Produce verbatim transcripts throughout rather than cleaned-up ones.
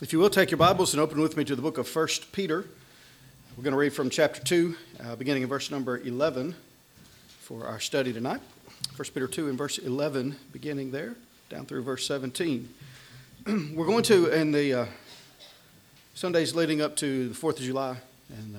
If you will, take your Bibles and open with me to the book of First Peter. We're going to read from chapter two, uh, beginning in verse number eleven for our study tonight. First Peter two and verse eleven, beginning there, down through verse seventeen. We're going to, in the uh, Sundays leading up to the fourth of July and uh,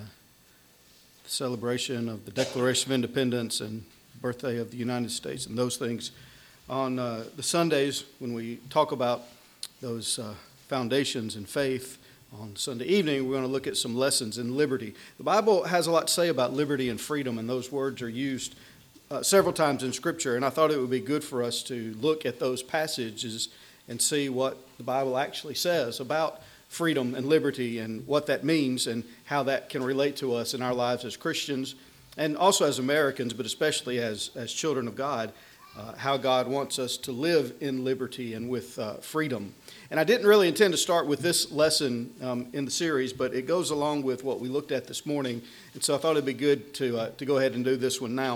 the celebration of the Declaration of Independence and birthday of the United States and those things, on uh, the Sundays when we talk about those uh, foundations in faith, on Sunday evening, we're going to look at some lessons in liberty. The Bible has a lot to say about liberty and freedom, and those words are used uh, several times in Scripture, and I thought it would be good for us to look at those passages and see what the Bible actually says about freedom and liberty and what that means and how that can relate to us in our lives as Christians and also as Americans, but especially as, as children of God, uh, how God wants us to live in liberty and with uh, freedom. And I didn't really intend to start with this lesson um, in the series, but it goes along with what we looked at this morning. And so I thought it'd be good to uh, to go ahead and do this one now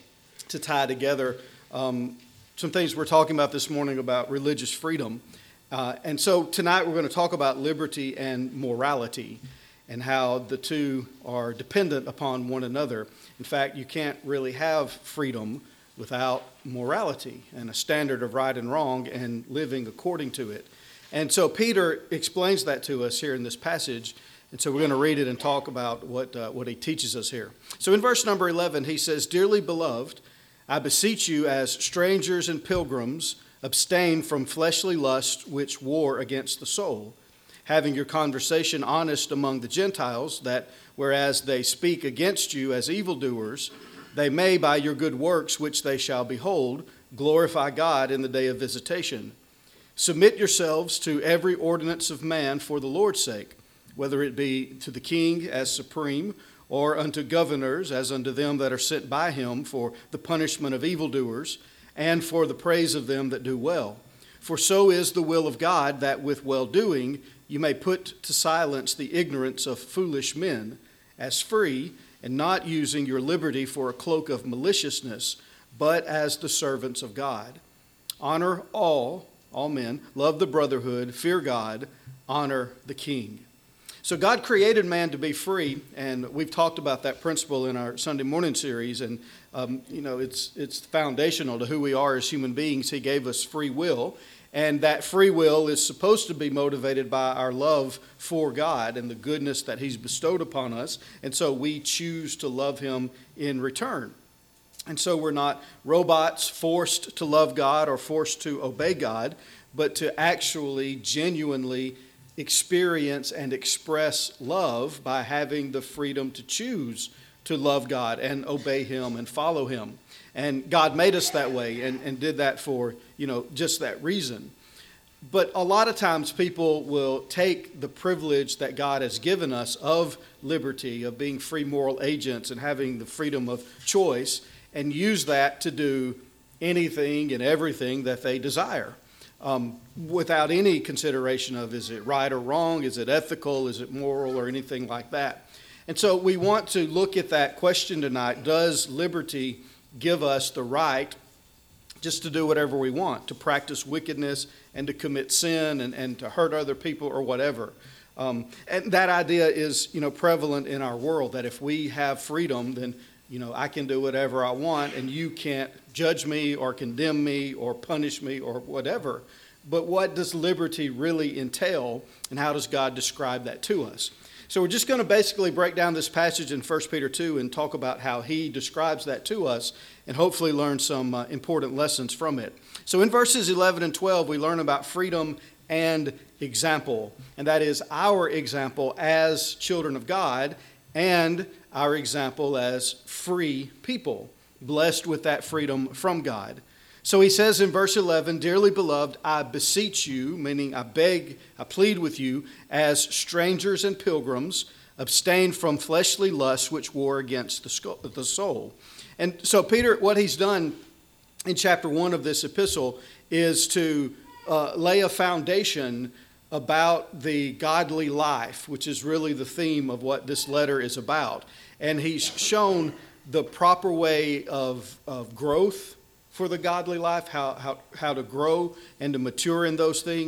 to tie together um, some things we're talking about this morning about religious freedom. Uh, and so tonight we're going to talk about liberty and morality and how the two are dependent upon one another. In fact, you can't really have freedom without morality and a standard of right and wrong and living according to it. And so Peter explains that to us here in this passage, and so we're going to read it and talk about what uh, what he teaches us here. So in verse number eleven, he says, "Dearly beloved, I beseech you as strangers and pilgrims, abstain from fleshly lust which war against the soul, having your conversation honest among the Gentiles, that whereas they speak against you as evildoers, they may by your good works which they shall behold, glorify God in the day of visitation. Submit yourselves to every ordinance of man for the Lord's sake, whether it be to the king as supreme, or unto governors as unto them that are sent by him for the punishment of evildoers, and for the praise of them that do well. For so is the will of God, that with well-doing you may put to silence the ignorance of foolish men, as free, and not using your liberty for a cloak of maliciousness, but as the servants of God. Honor all, all men, love the brotherhood, fear God, honor the king." So God created man to be free, and we've talked about that principle in our Sunday morning series, and um, you know it's it's foundational to who we are as human beings. He gave us free will, and that free will is supposed to be motivated by our love for God and the goodness that He's bestowed upon us, and so we choose to love Him in return. And so we're not robots forced to love God or forced to obey God, but to actually genuinely experience and express love by having the freedom to choose to love God and obey Him and follow Him. And God made us that way and, and did that for, you know, just that reason. But a lot of times people will take the privilege that God has given us of liberty, of being free moral agents and having the freedom of choice, and use that to do anything and everything that they desire. Um, without any consideration of is it right or wrong, is it ethical, is it moral, or anything like that. And so we want to look at that question tonight. Does liberty give us the right just to do whatever we want, to practice wickedness and to commit sin and, and to hurt other people or whatever? Um, and that idea is, you know, prevalent in our world, that if we have freedom, then you know, I can do whatever I want and you can't judge me or condemn me or punish me or whatever. But what does liberty really entail, and how does God describe that to us? So we're just going to basically break down this passage in First Peter two and talk about how he describes that to us and hopefully learn some uh, important lessons from it. So in verses eleven and twelve, we learn about freedom and example, and that is our example as children of God and our example as free people, blessed with that freedom from God. So he says in verse eleven, "Dearly beloved, I beseech you," meaning I beg, I plead with you, as strangers and pilgrims, abstain from fleshly lusts which war against the soul. And so Peter, what he's done in chapter one of this epistle is to uh, lay a foundation about the godly life, which is really the theme of what this letter is about. And he's shown the proper way of, of growth for the godly life, how, how, how to grow and to mature in those things.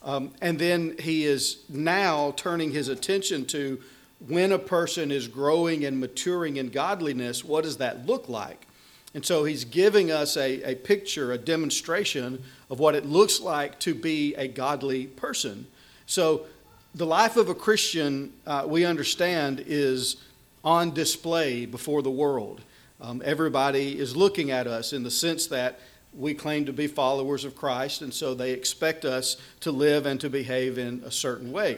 Um, and then he is now turning his attention to when a person is growing and maturing in godliness, what does that look like? And so he's giving us a, a picture, a demonstration of what it looks like to be a godly person. So the life of a Christian, uh, we understand, is on display before the world. Um, everybody is looking at us in the sense that we claim to be followers of Christ, and so they expect us to live and to behave in a certain way.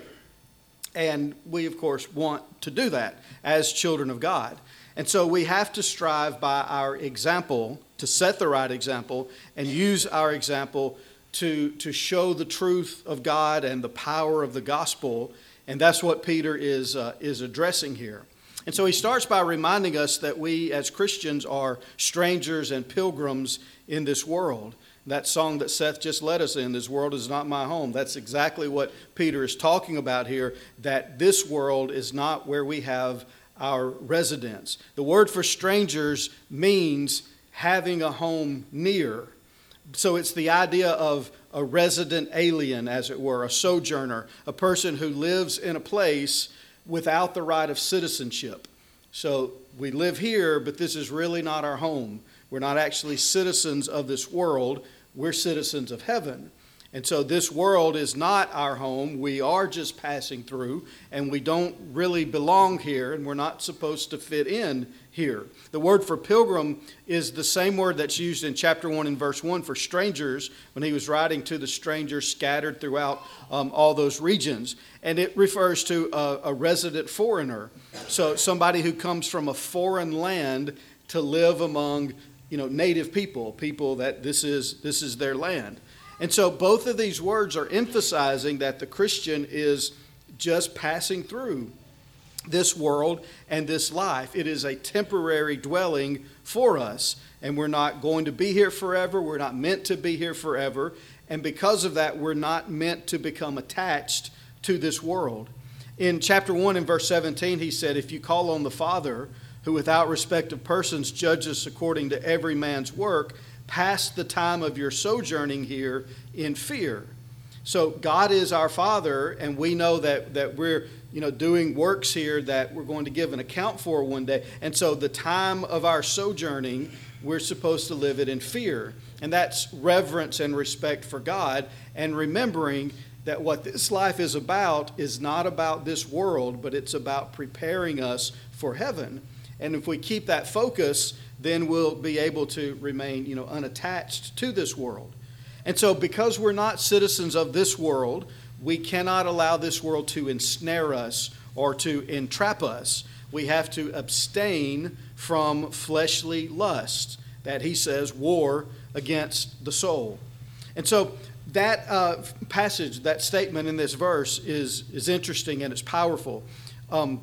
And we, of course, want to do that as children of God. And so we have to strive by our example to set the right example and use our example to, to show the truth of God and the power of the gospel. And that's what Peter is, uh, is addressing here. And so he starts by reminding us that we as Christians are strangers and pilgrims in this world. That song that Seth just led us in, "This world is not my home," that's exactly what Peter is talking about here, that this world is not where we have our residence. The word for strangers means having a home near. So it's the idea of a resident alien, as it were, a sojourner, a person who lives in a place without the right of citizenship. So we live here, but this is really not our home. We're not actually citizens of this world. We're citizens of heaven. And so this world is not our home. We are just passing through, and we don't really belong here, and we're not supposed to fit in here. The word for pilgrim is the same word that's used in chapter one and verse one for strangers when he was writing to the strangers scattered throughout um, all those regions. And it refers to a, a resident foreigner. So somebody who comes from a foreign land to live among, you know, native people, people that this is this is their land. And so both of these words are emphasizing that the Christian is just passing through this world and this life. It is a temporary dwelling for us, and we're not going to be here forever. We're not meant to be here forever. And because of that, we're not meant to become attached to this world. In chapter one and verse seventeen, he said, "If you call on the Father, who without respect of persons judges according to every man's work, pass the time of your sojourning here in fear." So God is our Father, and we know that, that we're you know doing works here that we're going to give an account for one day. And so the time of our sojourning, we're supposed to live it in fear. And that's reverence and respect for God, and remembering that what this life is about is not about this world, but it's about preparing us for heaven. And if we keep that focus, then we'll be able to remain, you know, unattached to this world. And so because we're not citizens of this world, we cannot allow this world to ensnare us or to entrap us. We have to abstain from fleshly lusts that he says war against the soul. And so that uh, passage, that statement in this verse is, is interesting and it's powerful. Um,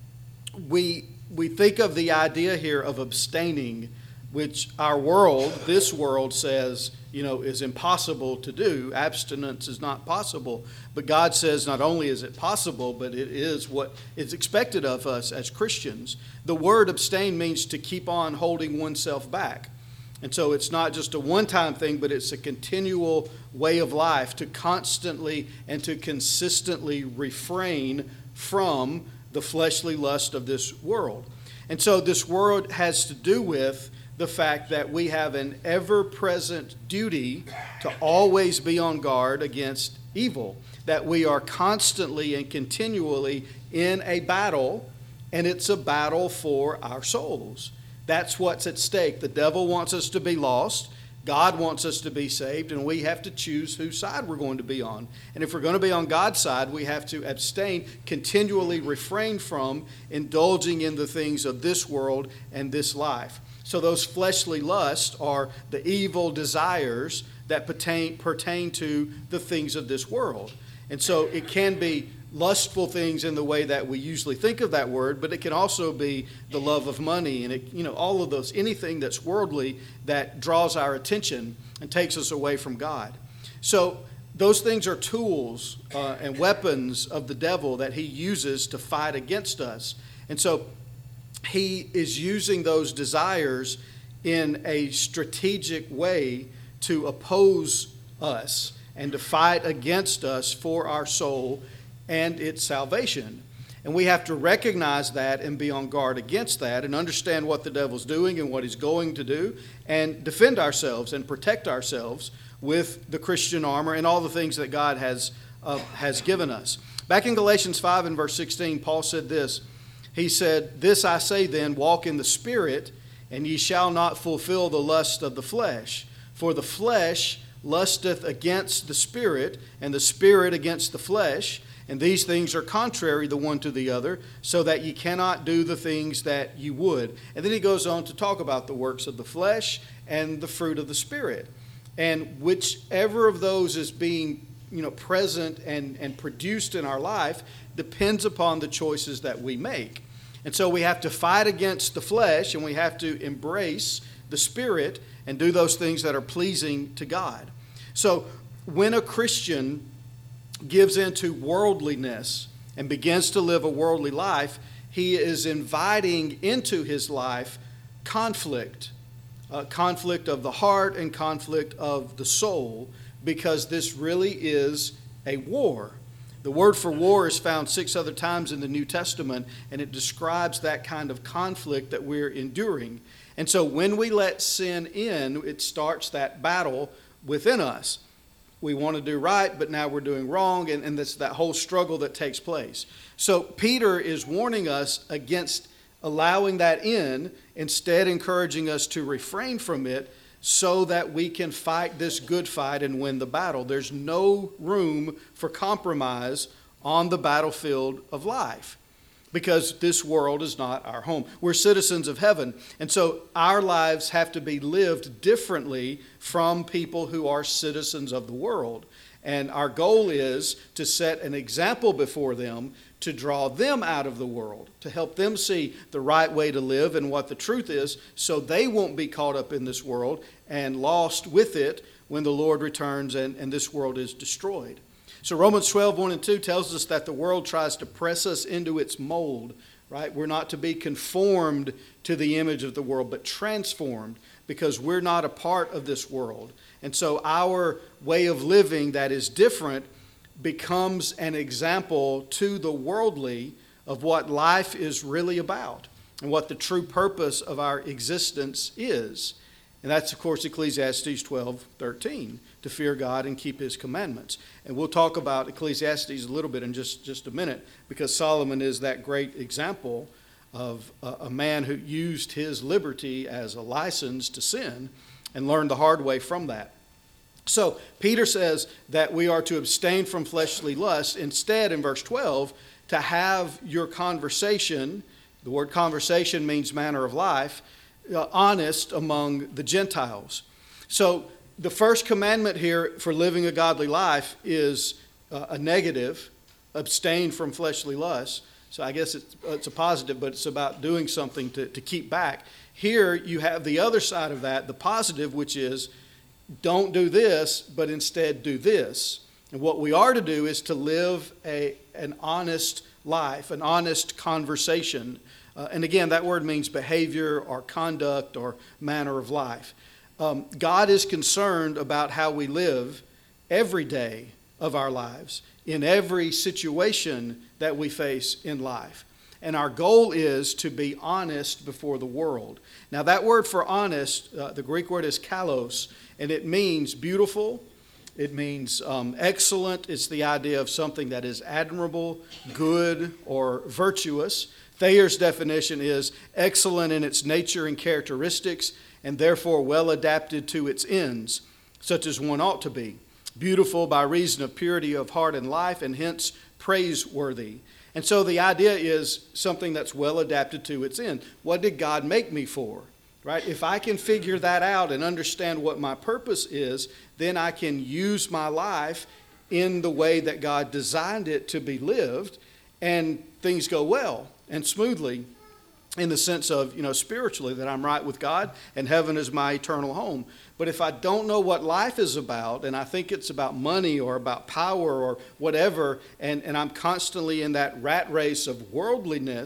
we We think of the idea here of abstaining, which our world, this world says, you know, is impossible to do. Abstinence is not possible. But God says not only is it possible, but it is what is expected of us as Christians. The word abstain means to keep on holding oneself back. And so it's not just a one-time thing, but it's a continual way of life to constantly and to consistently refrain from the fleshly lust of this world. And so this world has to do with the fact that we have an ever-present duty to always be on guard against evil, that we are constantly and continually in a battle, and it's a battle for our souls. That's what's at stake. The devil wants us to be lost. God wants us to be saved, and we have to choose whose side we're going to be on. And if we're going to be on God's side, we have to abstain, continually refrain from indulging in the things of this world and this life. So those fleshly lusts are the evil desires that pertain, pertain to the things of this world. And so it can be lustful things in the way that we usually think of that word, but it can also be the love of money and it, you know, all of those, anything that's worldly that draws our attention and takes us away from God. So those things are tools uh, and weapons of the devil that he uses to fight against us. And so he is using those desires in a strategic way to oppose us and to fight against us for our soul and its salvation. And we have to recognize that and be on guard against that and understand what the devil's doing and what he's going to do and defend ourselves and protect ourselves with the Christian armor and all the things that God has, uh, has given us. Back in Galatians five and verse sixteen, Paul said this. He said, "This I say then, walk in the Spirit, and ye shall not fulfill the lust of the flesh. For the flesh lusteth against the Spirit, and the Spirit against the flesh. And these things are contrary the one to the other, so that ye cannot do the things that ye would." And then he goes on to talk about the works of the flesh and the fruit of the Spirit. And whichever of those is being, you know, present and, and produced in our life depends upon the choices that we make. And so we have to fight against the flesh, and we have to embrace the Spirit and do those things that are pleasing to God. So when a Christian gives into worldliness and begins to live a worldly life, he is inviting into his life conflict, uh, conflict of the heart and conflict of the soul, because this really is a war. The word for war is found six other times in the New Testament, and it describes that kind of conflict that we're enduring. And so when we let sin in, it starts that battle within us. We want to do right, but now we're doing wrong, and, and that's that whole struggle that takes place. So Peter is warning us against allowing that in, instead encouraging us to refrain from it so that we can fight this good fight and win the battle. There's no room for compromise on the battlefield of life, because this world is not our home. We're citizens of heaven, and so our lives have to be lived differently from people who are citizens of the world. And our goal is to set an example before them, to draw them out of the world, to help them see the right way to live and what the truth is, so they won't be caught up in this world and lost with it when the Lord returns and, and this world is destroyed. So Romans twelve, one and two tells us that the world tries to press us into its mold, right? We're not to be conformed to the image of the world, but transformed, because we're not a part of this world. And so our way of living that is different becomes an example to the worldly of what life is really about and what the true purpose of our existence is. And that's, of course, Ecclesiastes twelve, thirteen, to fear God and keep his commandments. And we'll talk about Ecclesiastes a little bit in just, just a minute, because Solomon is that great example of a, a man who used his liberty as a license to sin and learned the hard way from that. So Peter says that we are to abstain from fleshly lusts. Instead, in verse twelve, to have your conversation, the word conversation means manner of life, uh, honest among the Gentiles. So the first commandment here for living a godly life is uh, a negative, abstain from fleshly lusts. So I guess it's, it's a positive, but it's about doing something to, to keep back. Here you have the other side of that, the positive, which is don't do this, but instead do this. And what we are to do is to live a, an honest life, an honest conversation. Uh, and again, that word means behavior or conduct or manner of life. Um, God is concerned about how we live every day of our lives, in every situation that we face in life. And our goal is to be honest before the world. Now, that word for honest, uh, the Greek word is kalos, and it means beautiful. It means um, excellent. It's the idea of something that is admirable, good, or virtuous. Thayer's definition is excellent in its nature and characteristics, and therefore well adapted to its ends, such as one ought to be. Beautiful by reason of purity of heart and life, and hence praiseworthy. And so the idea is something that's well adapted to its end. What did God make me for? Right? If I can figure that out and understand what my purpose is, then I can use my life in the way that God designed it to be lived, and things go well and smoothly, in the sense of, you know, spiritually, that I'm right with God and heaven is my eternal home. But if I don't know what life is about, and I think it's about money or about power or whatever, and, and I'm constantly in that rat race of worldliness,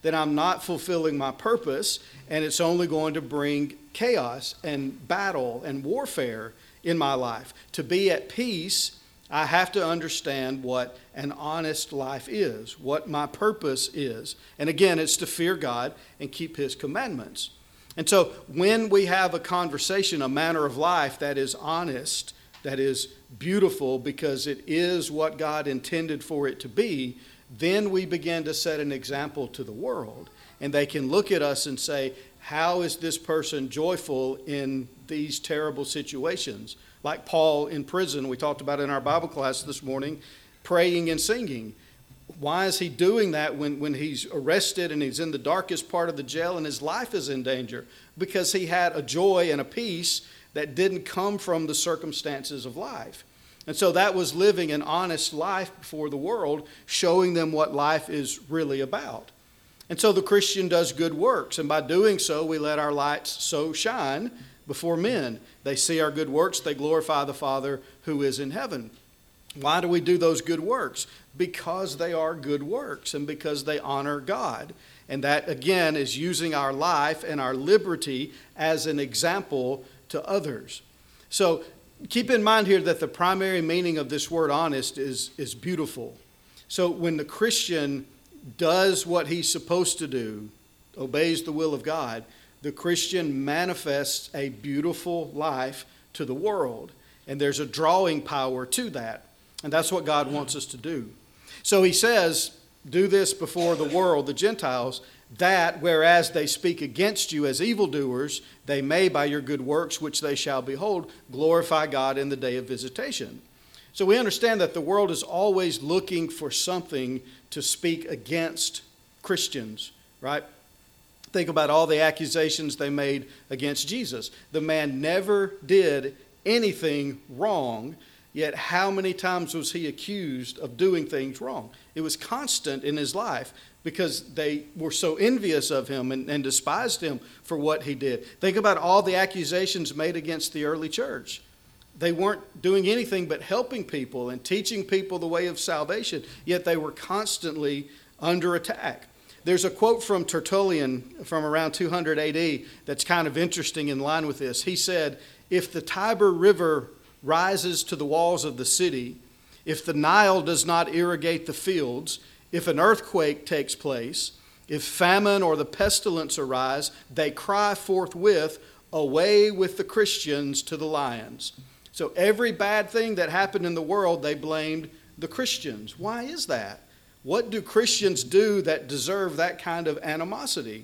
then I'm not fulfilling my purpose, and it's only going to bring chaos and battle and warfare in my life. To be at peace, I have to understand what an honest life is, what my purpose is. And again, it's to fear God and keep His commandments. And so when we have a conversation, a manner of life that is honest, that is beautiful because it is what God intended for it to be, then we begin to set an example to the world. And they can look at us and say, how is this person joyful in these terrible situations? Like Paul in prison, we talked about in our Bible class this morning, praying and singing. Why is he doing that when, when he's arrested and he's in the darkest part of the jail and his life is in danger? Because he had a joy and a peace that didn't come from the circumstances of life. And so that was living an honest life before the world, showing them what life is really about. And so the Christian does good works, and by doing so, we let our lights so shine before men. They see our good works, they glorify the Father who is in heaven. Why do we do those good works? Because they are good works and because they honor God. And that, again, is using our life and our liberty as an example to others. So keep in mind here that the primary meaning of this word honest is, is beautiful. So when the Christian does what he's supposed to do, obeys the will of God, the Christian manifests a beautiful life to the world. And there's a drawing power to that. And that's what God wants us to do. So he says, do this before the world, the Gentiles, that whereas they speak against you as evildoers, they may by your good works, which they shall behold, glorify God in the day of visitation. So we understand that the world is always looking for something to speak against Christians, right? Think about all the accusations they made against Jesus. The man never did anything wrong, yet how many times was he accused of doing things wrong? It was constant in his life because they were so envious of him and, and despised him for what he did. Think about all the accusations made against the early church. They weren't doing anything but helping people and teaching people the way of salvation, yet they were constantly under attack. There's a quote from Tertullian from around two hundred A D that's kind of interesting in line with this. He said, if the Tiber River rises to the walls of the city, if the Nile does not irrigate the fields, if an earthquake takes place, if famine or the pestilence arise, they cry forthwith, away with the Christians to the lions. So every bad thing that happened in the world, they blamed the Christians. Why is that? What do Christians do that deserve that kind of animosity?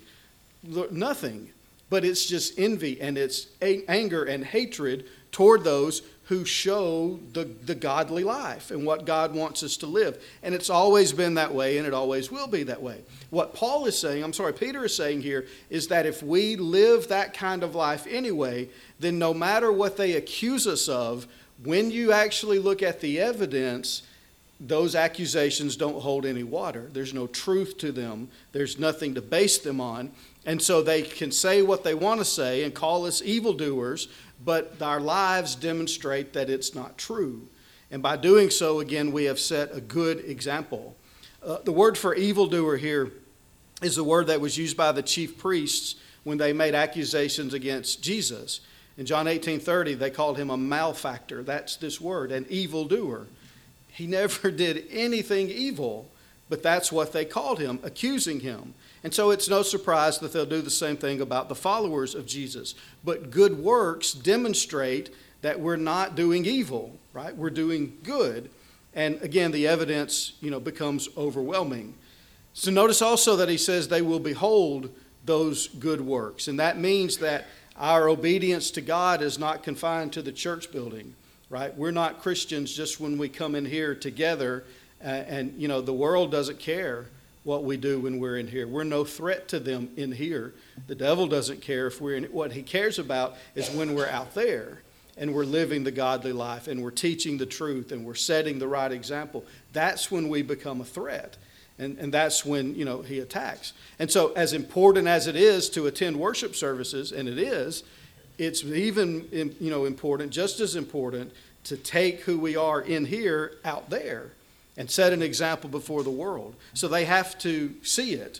Nothing. But it's just envy and it's anger and hatred toward those who show the, the godly life and what God wants us to live. And it's always been that way, and it always will be that way. What Paul is saying, I'm sorry, Peter is saying here, is that if we live that kind of life anyway, then no matter what they accuse us of, when you actually look at the evidence, those accusations don't hold any water. There's no truth to them. There's nothing to base them on. And so they can say what they want to say and call us evildoers, but our lives demonstrate that it's not true. And by doing so, again, we have set a good example. Uh, the word for evildoer here is the word that was used by the chief priests when they made accusations against Jesus. In John eighteen thirty, they called him a malefactor. That's this word, an evildoer. He never did anything evil, but that's what they called him, accusing him. And so it's no surprise that they'll do the same thing about the followers of Jesus. But good works demonstrate that we're not doing evil, right? We're doing good. And again, the evidence, you know, becomes overwhelming. So notice also that he says they will behold those good works. And that means that our obedience to God is not confined to the church building, right? We're not Christians just when we come in here together uh, and, you know, the world doesn't care what we do when we're in here. We're no threat to them in here. The devil doesn't care if we're in it. What he cares about is when we're out there and we're living the godly life and we're teaching the truth and we're setting the right example. That's when we become a threat. And, and that's when, you know, he attacks. And so as important as it is to attend worship services, and it is, it's even, you know, important, just as important to take who we are in here out there and set an example before the world. So they have to see it.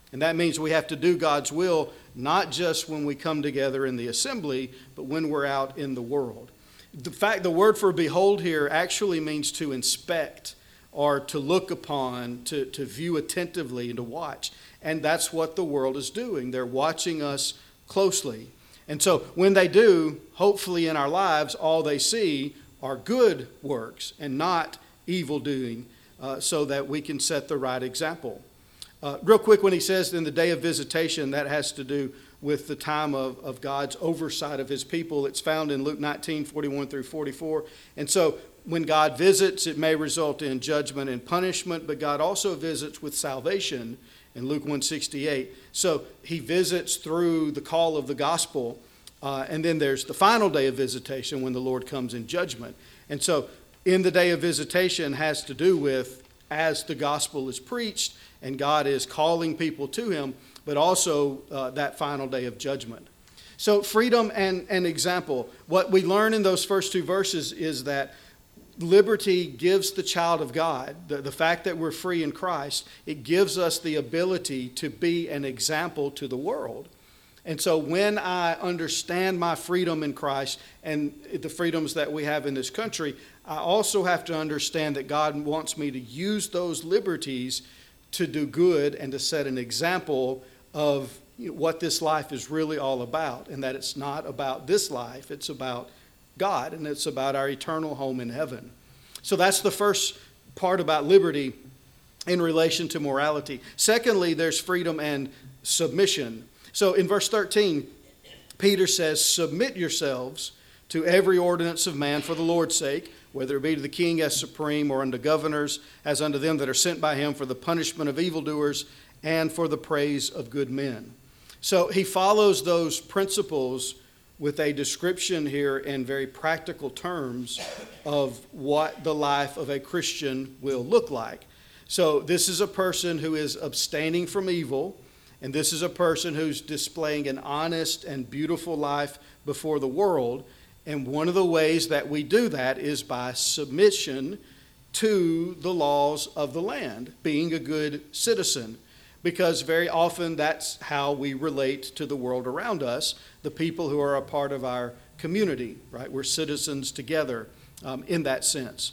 And that means we have to do God's will, not just when we come together in the assembly, but when we're out in the world. The fact, the word for behold here actually means to inspect or to look upon, to, to view attentively and to watch. And that's what the world is doing. They're watching us closely. And so when they do, hopefully in our lives, all they see are good works and not evil doing, uh, so that we can set the right example. Uh, real quick, when he says in the day of visitation, that has to do with the time of, of God's oversight of his people. It's found in Luke nineteen, forty-one through forty-four. And so when God visits, it may result in judgment and punishment, but God also visits with salvation in Luke one sixty-eight. So he visits through the call of the gospel, uh, and then there's the final day of visitation when the Lord comes in judgment. And so in the day of visitation has to do with as the gospel is preached and God is calling people to him, but also uh, that final day of judgment. So freedom and, and example. What we learn in those first two verses is that liberty gives the child of God, the, the fact that we're free in Christ, it gives us the ability to be an example to the world. And so when I understand my freedom in Christ and the freedoms that we have in this country, I also have to understand that God wants me to use those liberties to do good and to set an example of what this life is really all about, and that it's not about this life, it's about God, and it's about our eternal home in heaven. So that's the first part about liberty in relation to morality. Secondly, there's freedom and submission. So in verse thirteen, Peter says, "Submit yourselves to every ordinance of man for the Lord's sake, whether it be to the king as supreme or unto governors, as unto them that are sent by him for the punishment of evildoers and for the praise of good men." So he follows those principles with a description here in very practical terms of what the life of a Christian will look like. So this is a person who is abstaining from evil, and this is a person who's displaying an honest and beautiful life before the world. And one of the ways that we do that is by submission to the laws of the land, being a good citizen. Because very often that's how we relate to the world around us, the people who are a part of our community, right? We're citizens together um, in that sense.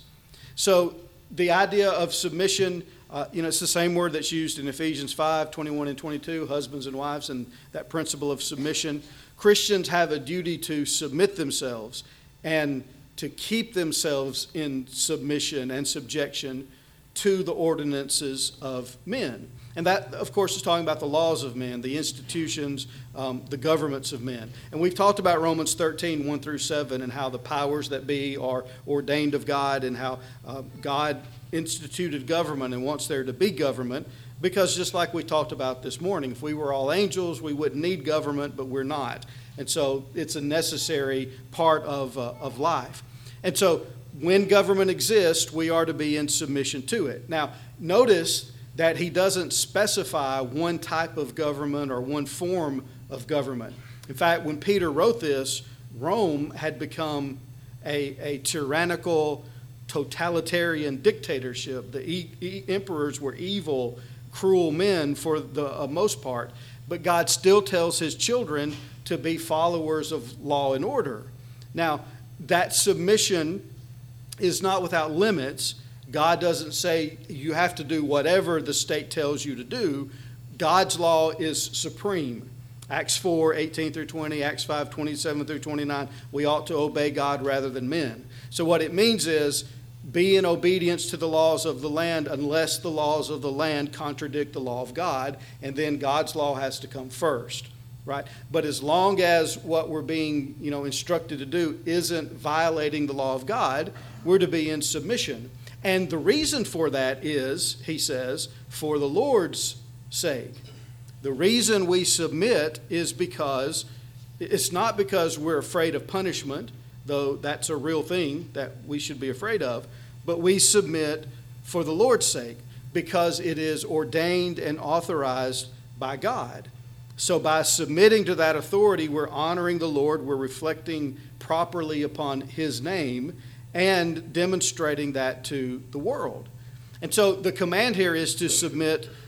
So the idea of submission, uh, you know, it's the same word that's used in Ephesians five, twenty-one and twenty-two, husbands and wives, and that principle of submission. Christians have a duty to submit themselves and to keep themselves in submission and subjection to the ordinances of men. And that, of course, is talking about the laws of men, the institutions, um, the governments of men. And we've talked about Romans thirteen, one through seven, and how the powers that be are ordained of God, and how uh, God instituted government and wants there to be government. Because just like we talked about this morning, if we were all angels, we wouldn't need government, but we're not. And so it's a necessary part of, uh, of life. And so when government exists, we are to be in submission to it. Now, notice that he doesn't specify one type of government or one form of government. In fact, when Peter wrote this, Rome had become a, a tyrannical, totalitarian dictatorship. The e- e- emperors were evil, cruel men for the uh, most part, but God still tells his children to be followers of law and order. Now, that submission is not without limits. God doesn't say you have to do whatever the state tells you to do. God's law is supreme. Acts four, eighteen through twenty, Acts five, twenty-seven through twenty-nine, we ought to obey God rather than men. So what it means is be in obedience to the laws of the land unless the laws of the land contradict the law of God, and then God's law has to come first, right? But as long as what we're being, you know, instructed to do isn't violating the law of God, we're to be in submission. And the reason for that is, he says, for the Lord's sake. The reason we submit is because it's not because we're afraid of punishment, though that's a real thing that we should be afraid of, but we submit for the Lord's sake because it is ordained and authorized by God. So by submitting to that authority, we're honoring the Lord, we're reflecting properly upon his name, and demonstrating that to the world. And so the command here is to submit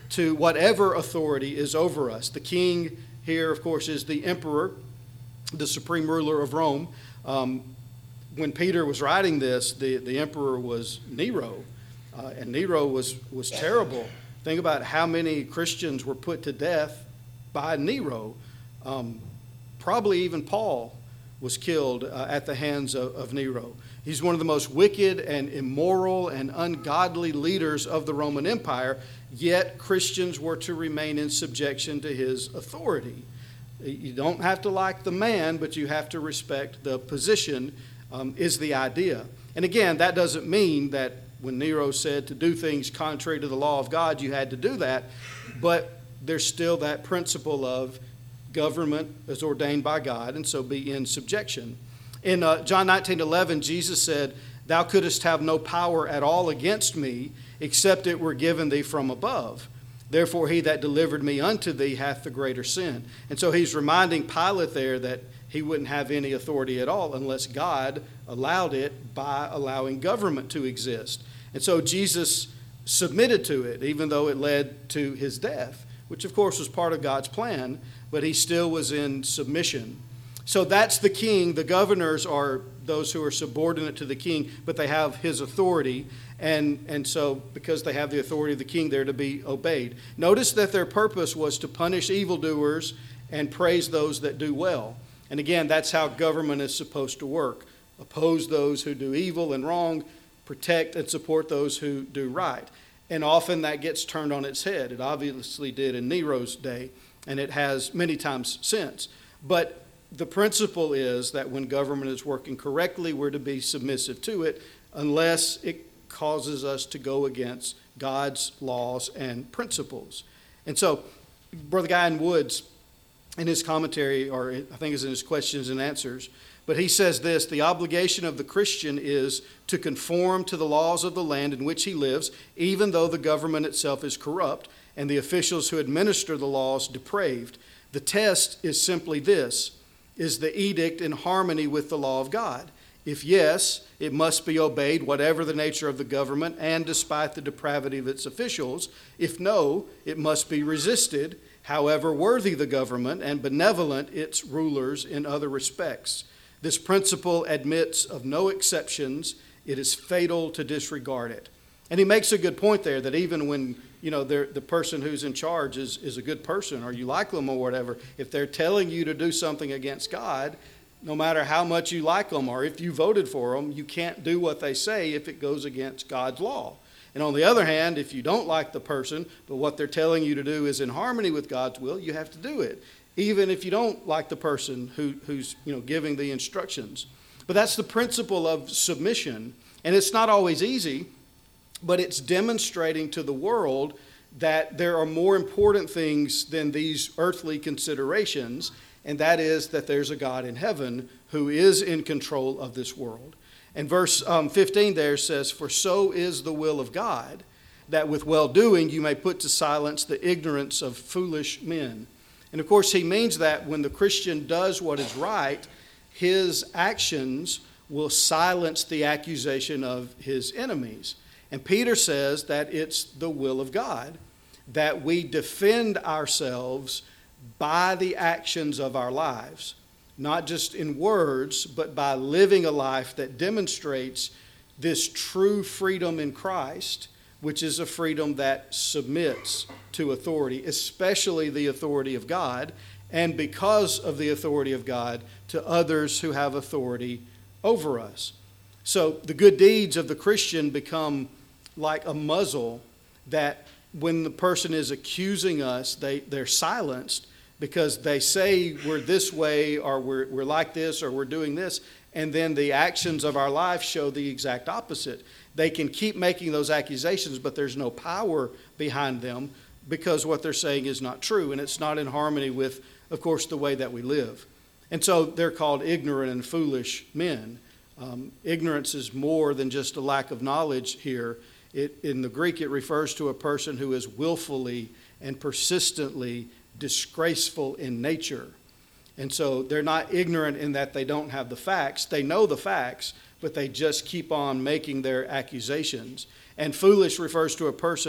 to whatever authority is over us. The king here, of course, is the emperor, the supreme ruler of Rome. Um, when Peter was writing this, the, the emperor was Nero, uh, and Nero was, was terrible. Think about how many Christians were put to death by Nero. Um, probably even Paul was killed uh, at the hands of, of Nero. He's one of the most wicked and immoral and ungodly leaders of the Roman Empire, yet Christians were to remain in subjection to his authority. You don't have to like the man, but you have to respect the position, um, is the idea. And again, that doesn't mean that when Nero said to do things contrary to the law of God, you had to do that, but there's still that principle of government is ordained by God, and so be in subjection. In uh, John nineteen eleven, Jesus said, "Thou couldst have no power at all against me, except it were given thee from above. Therefore he that delivered me unto thee hath the greater sin." And so he's reminding Pilate there that he wouldn't have any authority at all unless God allowed it by allowing government to exist. And so Jesus submitted to it, even though it led to his death, which of course was part of God's plan, but he still was in submission. So that's the king. The governors are those who are subordinate to the king, but they have his authority. And, and so because they have the authority of the king, they're to be obeyed. Notice that their purpose was to punish evildoers and praise those that do well. And again, that's how government is supposed to work. Oppose those who do evil and wrong, protect and support those who do right. And often that gets turned on its head. It obviously did in Nero's day, and it has many times since. But the principle is that when government is working correctly, we're to be submissive to it unless it causes us to go against God's laws and principles. And so, Brother Guy in Woods, in his commentary, or I think it's in his questions and answers, but he says this: the obligation of the Christian is to conform to the laws of the land in which he lives, even though the government itself is corrupt and the officials who administer the laws depraved. The test is simply this: is the edict in harmony with the law of God? If yes, it must be obeyed, whatever the nature of the government and despite the depravity of its officials. If no, it must be resisted, however worthy the government and benevolent its rulers in other respects. This principle admits of no exceptions. It is fatal to disregard it. And he makes a good point there, that even when, you know, the person who's in charge is, is a good person, or you like them or whatever, if they're telling you to do something against God, no matter how much you like them or if you voted for them, you can't do what they say if it goes against God's law. And on the other hand, if you don't like the person, but what they're telling you to do is in harmony with God's will, you have to do it, even if you don't like the person who, who's, you know, giving the instructions. But that's the principle of submission, and it's not always easy, but it's demonstrating to the world that there are more important things than these earthly considerations, and that is that there's a God in heaven who is in control of this world. And verse um, fifteen there says, "For so is the will of God, that with well-doing you may put to silence the ignorance of foolish men." And of course he means that when the Christian does what is right, his actions will silence the accusation of his enemies. And Peter says that it's the will of God that we defend ourselves by the actions of our lives, not just in words, but by living a life that demonstrates this true freedom in Christ, which is a freedom that submits to authority, especially the authority of God, and because of the authority of God, to others who have authority over us. So the good deeds of the Christian become like a muzzle that when the person is accusing us, they, they're silenced because they say we're this way or we're, we're like this or we're doing this, and then the actions of our life show the exact opposite. They can keep making those accusations, but there's no power behind them because what they're saying is not true, and it's not in harmony with, of course, the way that we live. And so they're called ignorant and foolish men. Um, ignorance is more than just a lack of knowledge here. It, in the Greek, it refers to a person who is willfully and persistently disgraceful in nature. And so they're not ignorant in that they don't have the facts. They know the facts, but they just keep on making their accusations. And foolish refers to a person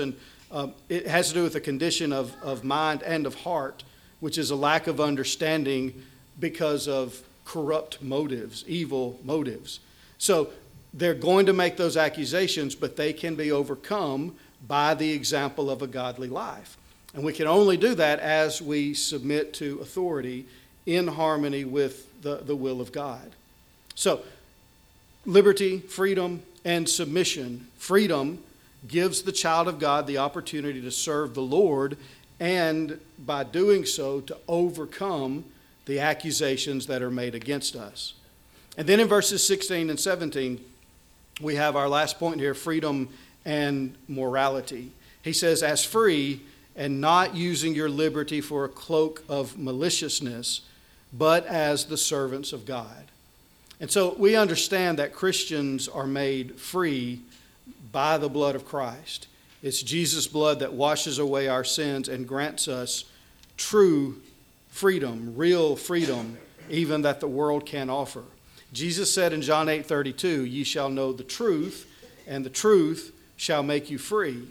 Um, it has to do with a condition of, of mind and of heart, which is a lack of understanding because of corrupt motives, evil motives. So they're going to make those accusations, but they can be overcome by the example of a godly life. And we can only do that as we submit to authority in harmony with the, the will of God. So, liberty, freedom, and submission. Freedom gives the child of God the opportunity to serve the Lord, and by doing so, to overcome the accusations that are made against us. And then in verses sixteen and seventeen, we have our last point here, freedom and morality. He says, as free, and not using your liberty for a cloak of maliciousness, but as the servants of God. And so we understand that Christians are made free by the blood of Christ. It's Jesus' blood that washes away our sins and grants us true freedom, real freedom, even that the world can't offer. Jesus said in John eight thirty-two, ye shall know the truth, and the truth shall make you free.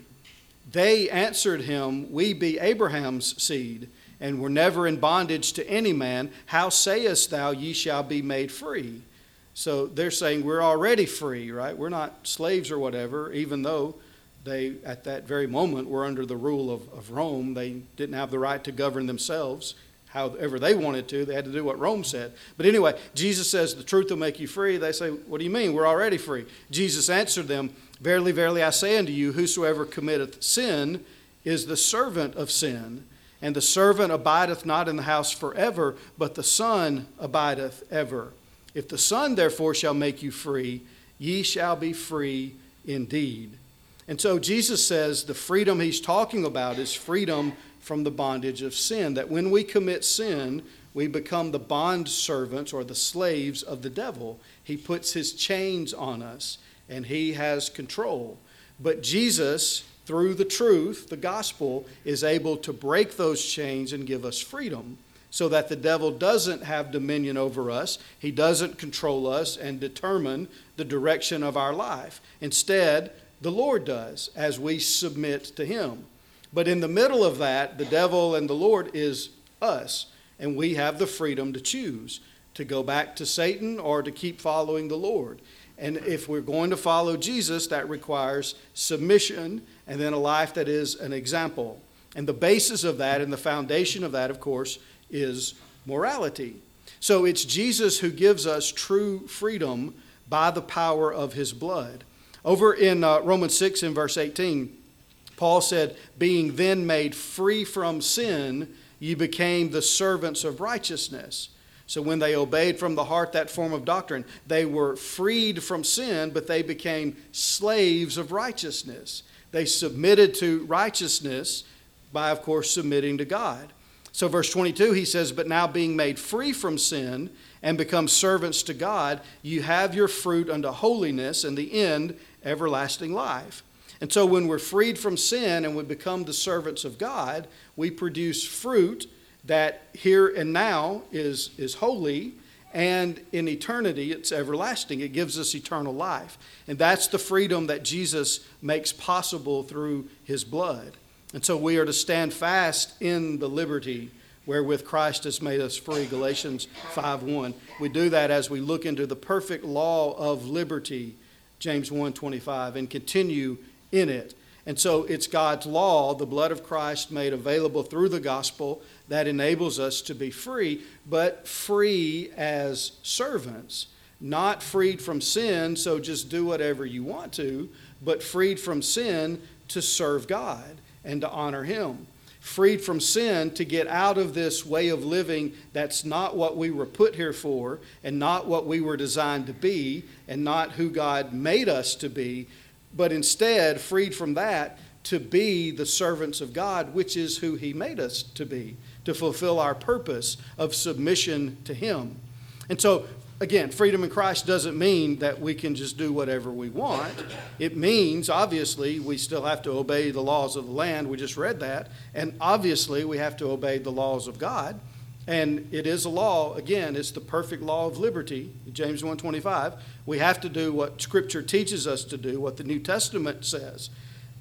They answered him, we be Abraham's seed, and were never in bondage to any man. How sayest thou, ye shall be made free? So they're saying we're already free, right? We're not slaves or whatever, even though they, at that very moment, were under the rule of, of Rome. They didn't have the right to govern themselves however they wanted to. They had to do what Rome said. But anyway, Jesus says the truth will make you free. They say, what do you mean? We're already free. Jesus answered them, verily, verily, I say unto you, whosoever committeth sin is the servant of sin. And the servant abideth not in the house forever, but the Son abideth ever. If the Son therefore shall make you free, ye shall be free indeed. And so Jesus says the freedom he's talking about is freedom from the bondage of sin. That when we commit sin, we become the bond servants or the slaves of the devil. He puts his chains on us and he has control. But Jesus, through the truth, the gospel, is able to break those chains and give us freedom, so that the devil doesn't have dominion over us. He doesn't control us and determine the direction of our life. Instead, the Lord does as we submit to him. But in the middle of that, the devil and the Lord is us, and we have the freedom to choose to go back to Satan or to keep following the Lord. And if we're going to follow Jesus, that requires submission and then a life that is an example. And the basis of that and the foundation of that, of course, is morality. So it's Jesus who gives us true freedom by the power of his blood. Over in uh, Romans six in verse eighteen, Paul said, being then made free from sin, ye became the servants of righteousness. So when they obeyed from the heart that form of doctrine, they were freed from sin, but they became slaves of righteousness. They submitted to righteousness by, of course, submitting to God. So verse twenty-two, he says, but now being made free from sin and become servants to God, you have your fruit unto holiness, and the end, everlasting life. And so when we're freed from sin and we become the servants of God, we produce fruit that here and now is, is holy, and in eternity it's everlasting. It gives us eternal life. And that's the freedom that Jesus makes possible through his blood. And so we are to stand fast in the liberty wherewith Christ has made us free, Galatians five one. We do that as we look into the perfect law of liberty, James one twenty-five, and continue in it. And so it's God's law, the blood of Christ made available through the gospel, that enables us to be free, but free as servants. Not freed from sin, so just do whatever you want to, but freed from sin to serve God and to honor him. Freed from sin to get out of this way of living that's not what we were put here for, and not what we were designed to be, and not who God made us to be, but instead freed from that to be the servants of God, which is who he made us to be, to fulfill our purpose of submission to him. And so, again, freedom in Christ doesn't mean that we can just do whatever we want. It means, obviously, we still have to obey the laws of the land. We just read that. And obviously, we have to obey the laws of God. And it is a law, again, it's the perfect law of liberty, James one twenty-five. We have to do what Scripture teaches us to do, what the New Testament says.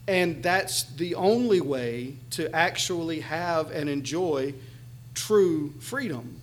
And that's the only way to actually have and enjoy true freedom.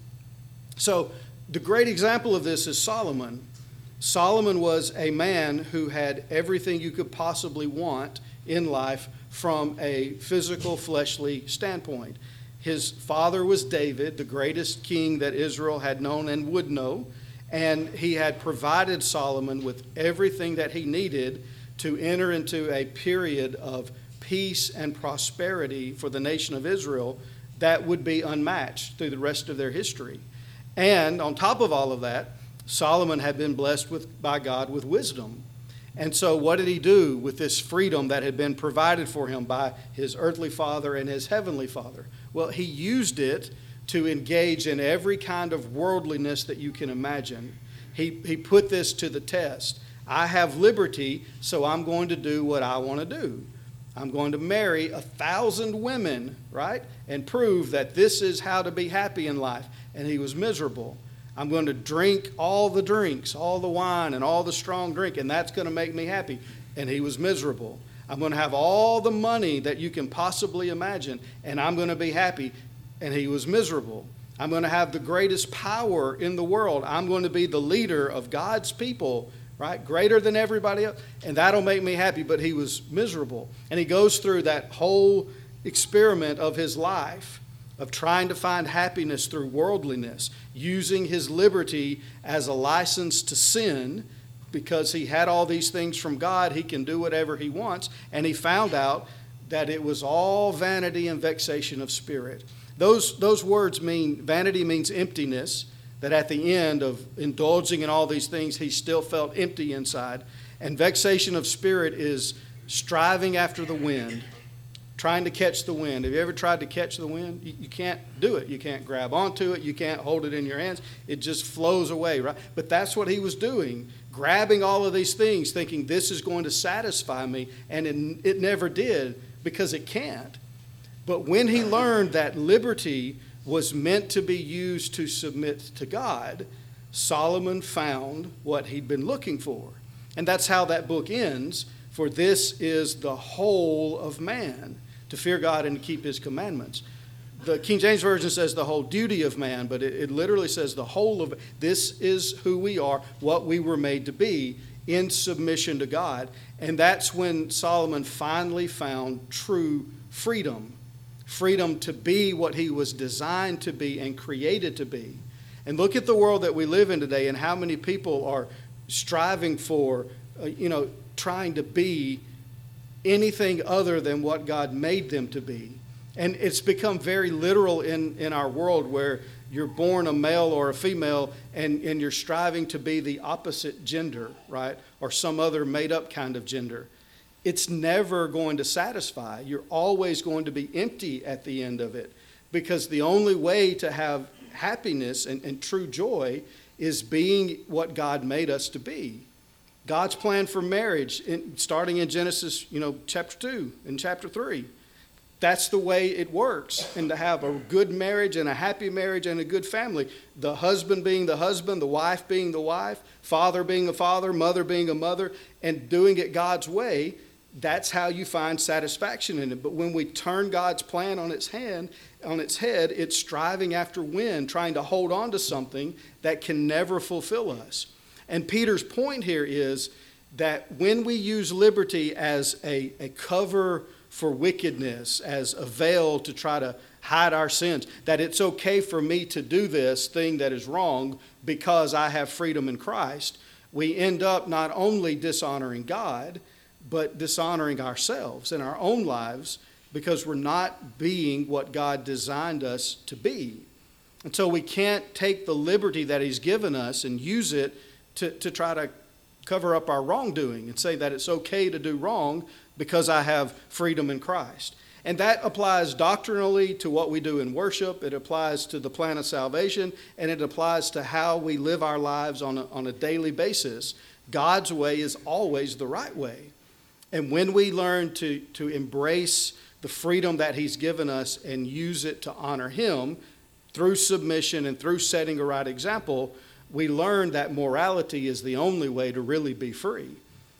So the great example of this is Solomon. Solomon was a man who had everything you could possibly want in life from a physical, fleshly standpoint. His father was David, the greatest king that Israel had known and would know, and he had provided Solomon with everything that he needed to enter into a period of peace and prosperity for the nation of Israel that would be unmatched through the rest of their history. And on top of all of that, Solomon had been blessed with, by God with wisdom. And so what did he do with this freedom that had been provided for him by his earthly father and his heavenly father? Well, he used it to engage in every kind of worldliness that you can imagine. He, he put this to the test. I have liberty, so I'm going to do what I want to do. I'm going to marry a thousand women, right? And prove that this is how to be happy in life. And he was miserable. I'm going to drink all the drinks, all the wine and all the strong drink, and that's going to make me happy. And he was miserable. I'm going to have all the money that you can possibly imagine, and I'm going to be happy. And he was miserable. I'm going to have the greatest power in the world. I'm going to be the leader of God's people, right? Greater than everybody else. And that'll make me happy. But he was miserable. And he goes through that whole experiment of his life of trying to find happiness through worldliness, using his liberty as a license to sin. Because he had all these things from God, he can do whatever he wants. And he found out that it was all vanity and vexation of spirit. Those, those words mean, vanity means emptiness, that at the end of indulging in all these things, he still felt empty inside. And vexation of spirit is striving after the wind, trying to catch the wind. Have you ever tried to catch the wind? You, you can't do it. You can't grab onto it. You can't hold it in your hands. It just flows away, right? But that's what he was doing, grabbing all of these things, thinking this is going to satisfy me. And it, it never did, because it can't. But when he learned that liberty was meant to be used to submit to God, Solomon found what he'd been looking for. And that's how that book ends. For this is the whole of man, to fear God and to keep his commandments. The King James Version says the whole duty of man, but it, it literally says the whole of, this is who we are, what we were made to be in submission to God. And that's when Solomon finally found true freedom. Freedom to be what he was designed to be and created to be. And look at the world that we live in today and how many people are striving for, uh, you know, trying to be anything other than what God made them to be. And it's become very literal in, in our world where you're born a male or a female and, and you're striving to be the opposite gender, right? Or some other made-up kind of gender. It's never going to satisfy. You're always going to be empty at the end of it, because the only way to have happiness and, and true joy is being what God made us to be. God's plan for marriage, in, starting in Genesis, you know, chapter two and chapter three. That's the way it works. And to have a good marriage and a happy marriage and a good family, the husband being the husband, the wife being the wife, father being a father, mother being a mother, and doing it God's way, that's how you find satisfaction in it. But when we turn God's plan on its hand, on its head, it's striving after wind, trying to hold on to something that can never fulfill us. And Peter's point here is that when we use liberty as a, a cover for wickedness, as a veil to try to hide our sins, that it's okay for me to do this thing that is wrong because I have freedom in Christ, we end up not only dishonoring God, but dishonoring ourselves in our own lives, because we're not being what God designed us to be. And so we can't take the liberty that he's given us and use it to, to try to cover up our wrongdoing and say that it's okay to do wrong because I have freedom in Christ. And that applies doctrinally to what we do in worship. It applies to the plan of salvation, and it applies to how we live our lives on a, on a daily basis. God's way is always the right way. And when we learn to, to embrace the freedom that he's given us and use it to honor him through submission and through setting a right example, we learn that morality is the only way to really be free.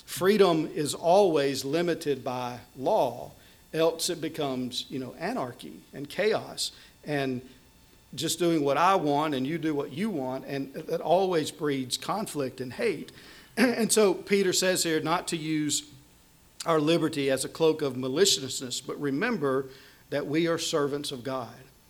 Freedom is always limited by law, else it becomes, you know, anarchy and chaos and just doing what I want and you do what you want, and that always breeds conflict and hate. And so Peter says here not to use our liberty as a cloak of maliciousness, but remember that we are servants of God.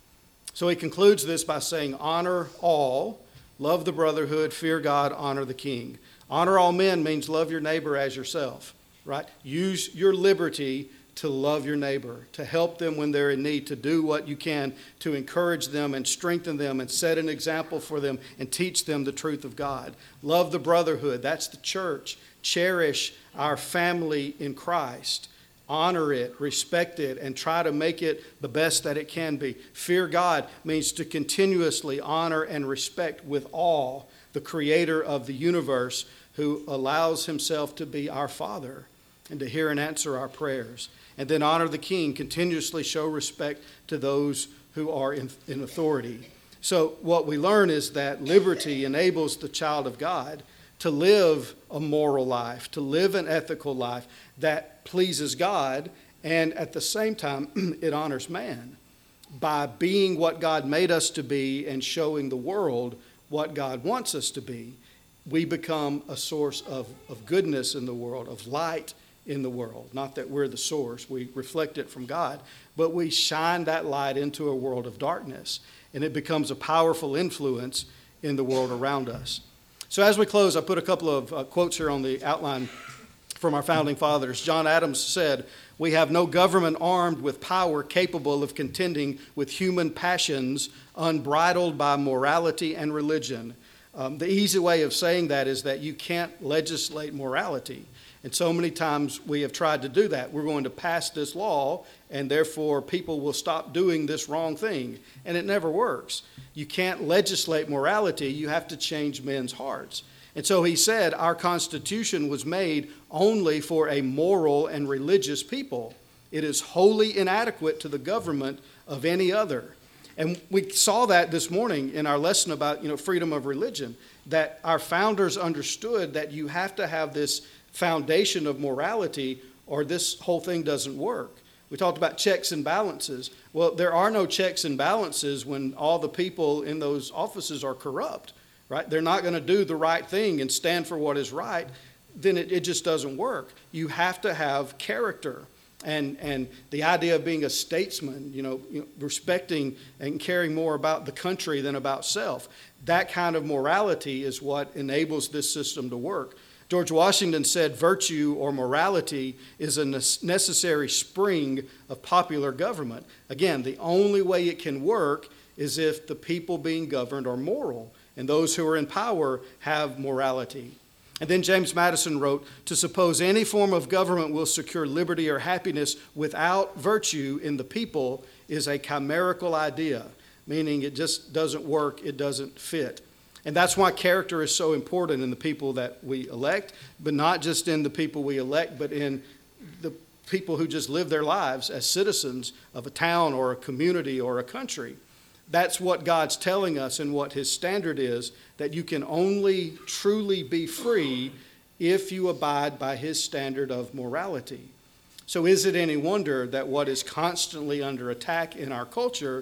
So he concludes this by saying, honor all, love the brotherhood, fear God, honor the king. Honor all men means love your neighbor as yourself, right? Use your liberty to love your neighbor, to help them when they're in need, to do what you can to encourage them and strengthen them and set an example for them and teach them the truth of God. Love the brotherhood, that's the church. Cherish our family in Christ. Honor it, respect it, and try to make it the best that it can be. Fear God means to continuously honor and respect with awe the creator of the universe, who allows himself to be our Father and to hear and answer our prayers. And then honor the king, continuously show respect to those who are in, in authority. So what we learn is that liberty enables the child of God to live a moral life, to live an ethical life that pleases God, and at the same time, it honors man by being what God made us to be and showing the world what God wants us to be. We become a source of, of goodness in the world, of light in the world. Not that we're the source, we reflect it from God, but we shine that light into a world of darkness, and it becomes a powerful influence in the world around us. So as we close, I put a couple of uh, quotes here on the outline from our founding fathers. John Adams said, "We have no government armed with power capable of contending with human passions unbridled by morality and religion." Um, the easy way of saying that is that you can't legislate morality. And so many times we have tried to do that. We're going to pass this law, and therefore people will stop doing this wrong thing. And it never works. You can't legislate morality. You have to change men's hearts. And so he said our Constitution was made only for a moral and religious people. It is wholly inadequate to the government of any other. And we saw that this morning in our lesson about, you know, freedom of religion, that our founders understood that you have to have this foundation of morality or this whole thing doesn't work. We talked about checks and balances. Well, there are no checks and balances when all the people in those offices are corrupt, right? They're not going to do the right thing and stand for what is right. Then it, it just doesn't work. You have to have character. And and the idea of being a statesman, you know, you know, respecting and caring more about the country than about self, that kind of morality is what enables this system to work. George Washington said virtue or morality is a necessary spring of popular government. Again, the only way it can work is if the people being governed are moral and those who are in power have morality. And then James Madison wrote, "To suppose any form of government will secure liberty or happiness without virtue in the people is a chimerical idea," meaning it just doesn't work, it doesn't fit. And that's why character is so important in the people that we elect, but not just in the people we elect, but in the people who just live their lives as citizens of a town or a community or a country. That's what God's telling us and what his standard is, that you can only truly be free if you abide by his standard of morality. So is it any wonder that what is constantly under attack in our culture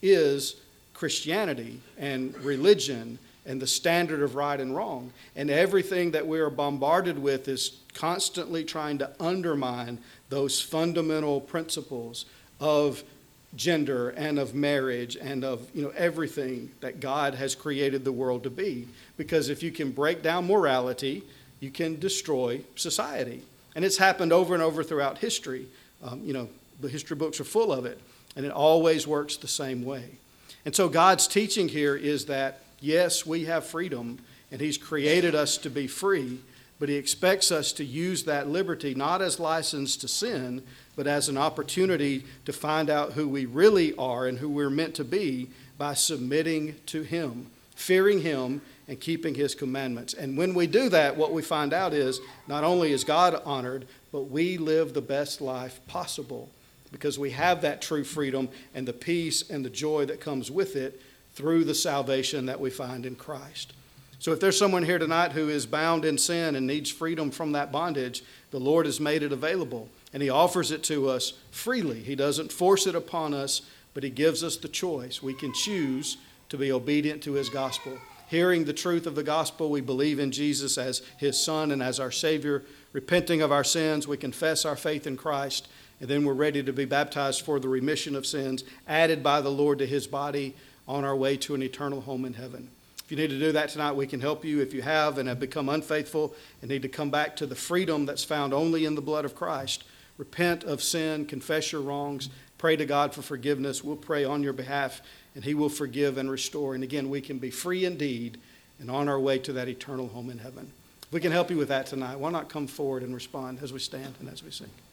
is Christianity and religion and the standard of right and wrong? And everything that we are bombarded with is constantly trying to undermine those fundamental principles of gender and of marriage and of, you know, everything that God has created the world to be. Because if you can break down morality, you can destroy society. And it's happened over and over throughout history. Um, you know, the history books are full of it. And it always works the same way. And so God's teaching here is that, yes, we have freedom, and he's created us to be free, but he expects us to use that liberty not as license to sin, but as an opportunity to find out who we really are and who we're meant to be by submitting to him, fearing him, and keeping his commandments. And when we do that, what we find out is not only is God honored, but we live the best life possible because we have that true freedom and the peace and the joy that comes with it through the salvation that we find in Christ. So if there's someone here tonight who is bound in sin and needs freedom from that bondage, the Lord has made it available, and He offers it to us freely. He doesn't force it upon us, but He gives us the choice. We can choose to be obedient to His gospel. Hearing the truth of the gospel, we believe in Jesus as His Son and as our Savior. Repenting of our sins, we confess our faith in Christ, and then we're ready to be baptized for the remission of sins, added by the Lord to His body on our way to an eternal home in heaven. If you need to do that tonight, we can help you. If you have and have become unfaithful and need to come back to the freedom that's found only in the blood of Christ, repent of sin, confess your wrongs, pray to God for forgiveness. We'll pray on your behalf, and He will forgive and restore. And again, we can be free indeed and on our way to that eternal home in heaven. If we can help you with that tonight, why not come forward and respond as we stand and as we sing?